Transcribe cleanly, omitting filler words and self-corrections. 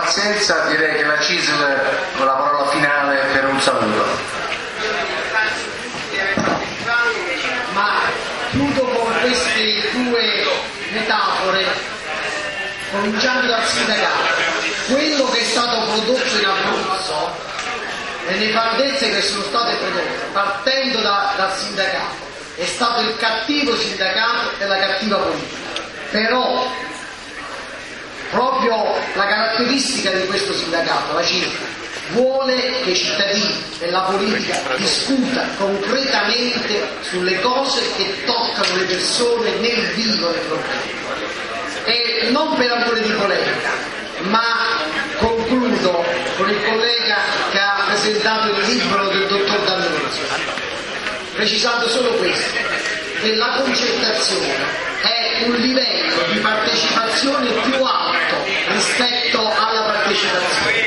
pazienza, direi che la CISL con la parola finale per un saluto. Ma chiudo con queste due metafore, cominciando dal sindacato. Quello che è stato prodotto in Abruzzo, le nefandezze che sono state prodotte, partendo dal sindacato, è stato il cattivo sindacato e la cattiva politica. Però proprio la caratteristica di questo sindacato, la CISL, vuole che i cittadini e la politica discuta concretamente sulle cose che toccano le persone nel vivo dei problemi. E non per amore di polemica, ma concludo con il collega che ha presentato il libro del dottor D'Annunzio, precisando solo questo, che la concertazione è un livello di partecipazione più alto rispetto alla partecipazione.